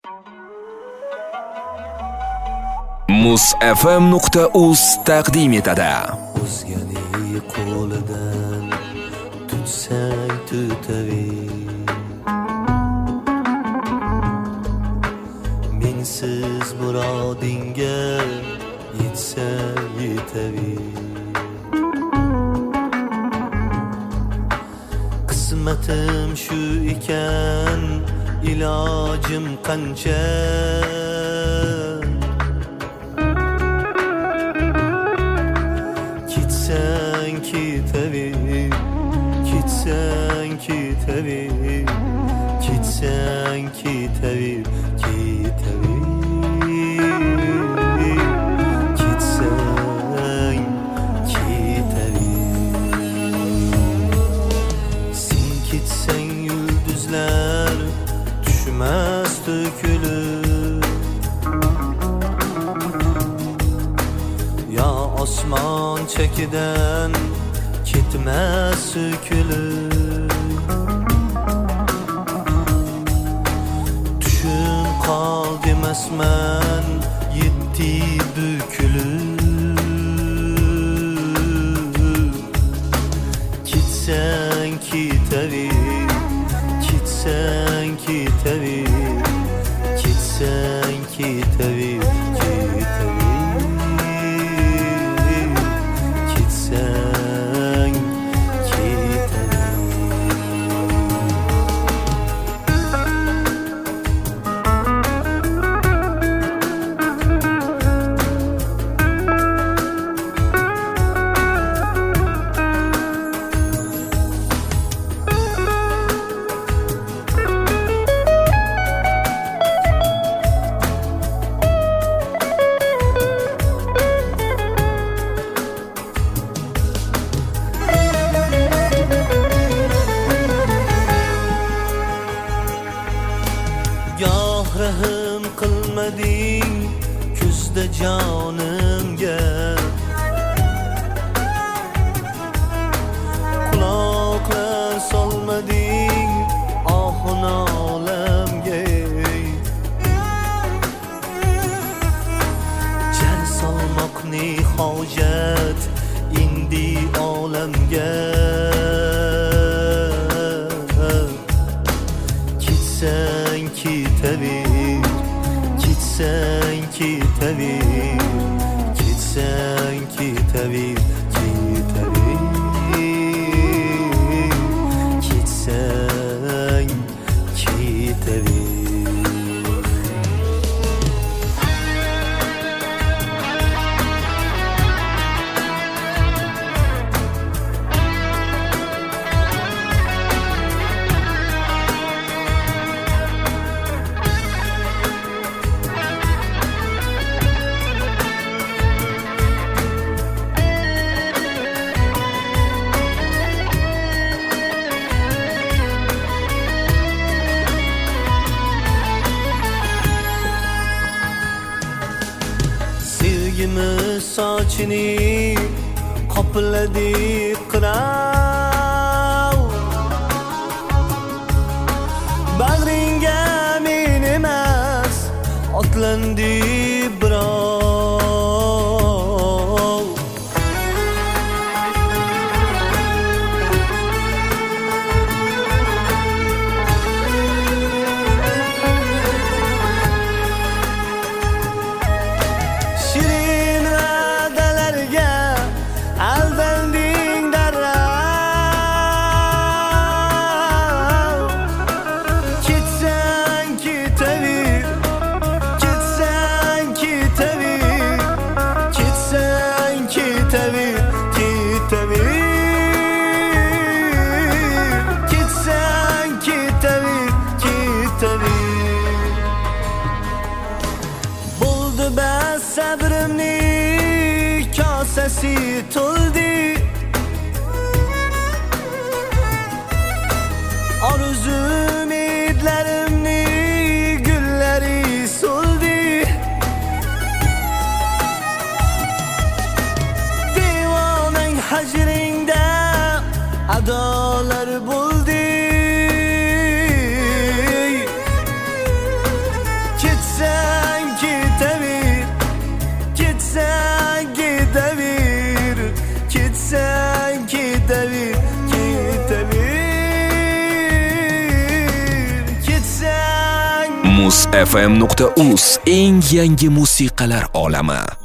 musfm.uz taqdim etadi. O'zganing qo'lidan tutsang tutaver. Mensiz murodingga yetsa yetaver. Qismatim shu ekan, ilojim qancha. Ketsang ketaver, ketsang ketaver, ketsang ketaver, ketaver, ketsang ketaver. Sen ketsang yulduzlar tushmas to'kilib, yo osmon chekidan ketmas so'kilib. Tushun qol demasman, yetti bukilib. Ketsang ketaver, ketsang ketaver, ketsang ketaver, ketaver, ketsang ketaver. Goh rahm qilmading kuzda jonimga, quloqlar solmading ohu nolamga. Jar solmoq ne hojat indi olamga. Ketsang ketaver, ketsang ketaver, ketsang ketaver, ketaver, ketsang ketaver. Sevgimiz sochini qopladi qirov. Bag'ringga men emas otlandi birov. Shirin va'dalarga aldanding darrov. Ketsang ketaver, ketsang ketaver, ketsang ketaver, ketaver, ketsang ketaver, ketaver. Bo'ldi bas sabrimning kosasi to'ldi. Orzu umidlarimning gullari so'ldi. Devonang hajringda adolar bo'ldi. Ketsang ketaver, ketsang ketaver, ketsang ketaver, ketaver, ketsang. Muz FM.uz eng yangi musiqalar olami.